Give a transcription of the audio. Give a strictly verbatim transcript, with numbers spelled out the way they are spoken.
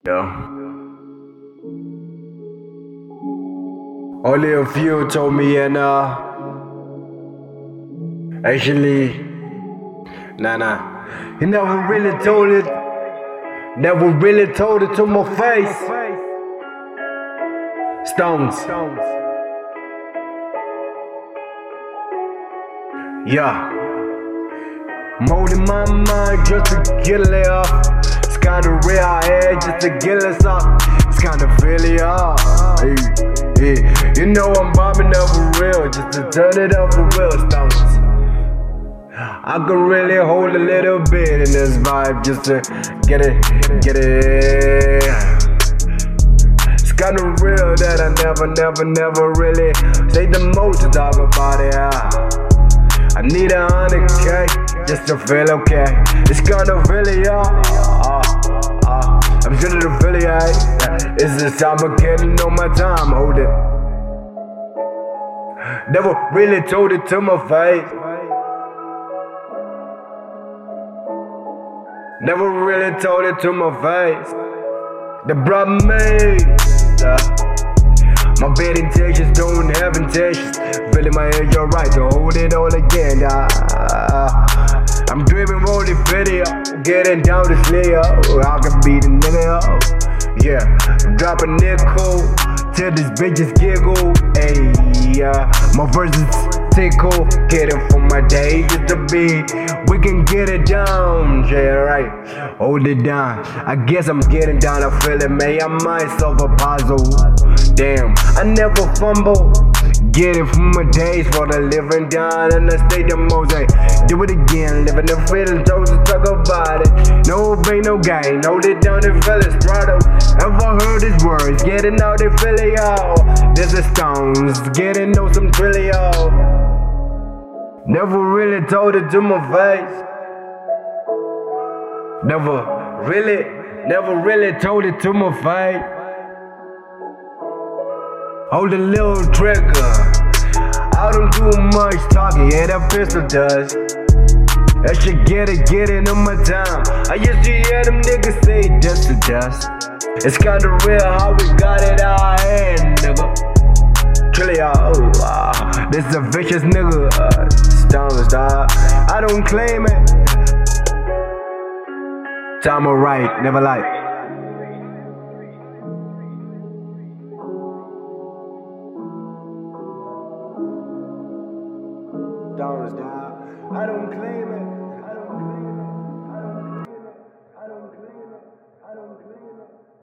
Yeah. Only a few told me, and uh, actually, nah, nah, he never really told it, never really told it to my face. Stones. Yeah. Molding my mind just to get it up. It's kinda real head just to get us up. It's kinda really hard. Hey, hey. You know I'm bombing up for real, just to turn it up for real. Stones. I can really hold a little bit in this vibe just to get it, get it. It's kinda real that I never, never, never really say the most to talk about it. I need a hundred K just to feel okay. It's kinda really hard. Uh, uh, I'm sure to really high. It's this time again, know my time, hold it. Never really told it to my face. Never really told it to my face. The problem is, uh, my bad intentions don't have intentions. Feeling my head, you're right to hold it all again. Uh, I'm dreaming roll the video, getting down to Leo. I can be the nigga, yeah. Drop a nickel till these bitches giggle. Ayy, yeah. My verses tickle, getting from my day just to be. We can get it down, yeah, right. Hold it down. I guess I'm getting down. I feel it, man. I might solve a puzzle. Damn, I never fumble. Get it from my days for the living down and I stay the mosaic. Do it again, living the feeling, those to talk about it. No pain, no gain, hold it down and feel it throttle. Ever heard his words, getting out they feel it, yo. There's a stones, getting know some trillion. Never really told it to my face. Never really, never really told it to my face. Hold a little trigger. I don't do much talking, yeah, that pistol does. That shit get it, get it on my time. I used to hear them niggas say dust to dust. It's kinda real how we got it out here, nigga. Trillion, oh, uh, this a vicious nigga. Uh, Stones, dog. I don't claim it. Time alright, never lie.